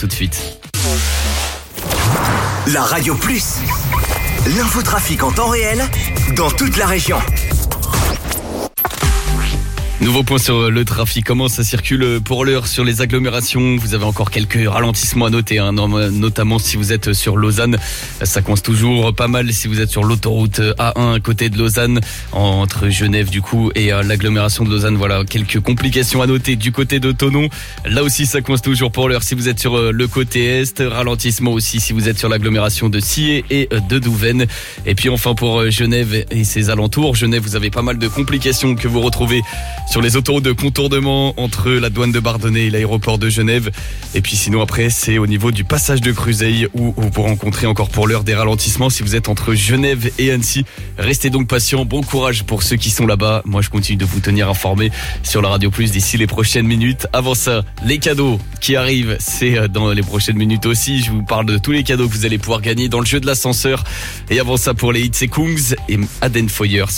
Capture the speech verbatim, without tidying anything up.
tout de suite. La Radio Plus, l'infotrafic en temps réel dans toute la région. Nouveau point sur le trafic, comment ça circule pour l'heure sur les agglomérations. Vous avez encore quelques ralentissements à noter, hein, notamment si vous êtes sur Lausanne. Ça coince toujours pas mal si vous êtes sur l'autoroute A un à côté de Lausanne, entre Genève du coup et l'agglomération de Lausanne. Voilà, quelques complications à noter du côté de Thonon. Là aussi ça coince toujours pour l'heure si vous êtes sur le côté est. Ralentissement aussi si vous êtes sur l'agglomération de Sillé et de Douvaine. Et puis enfin pour Genève et ses alentours, Genève, vous avez pas mal de complications que vous retrouvez sur les autoroutes de contournement entre la douane de Bardonnay et l'aéroport de Genève. Et puis sinon après c'est au niveau du passage de Cruzeil où vous pourrez rencontrer encore pour l'heure des ralentissements si vous êtes entre Genève et Annecy. Restez donc patients, bon courage pour ceux qui sont là-bas. Moi je continue de vous tenir informés sur la Radio Plus d'ici les prochaines minutes. Avant ça, les cadeaux qui arrivent, c'est dans les prochaines minutes aussi. Je vous parle de tous les cadeaux que vous allez pouvoir gagner dans le jeu de l'ascenseur. Et avant ça pour les hits, c'est Kungs et Aden Foyer.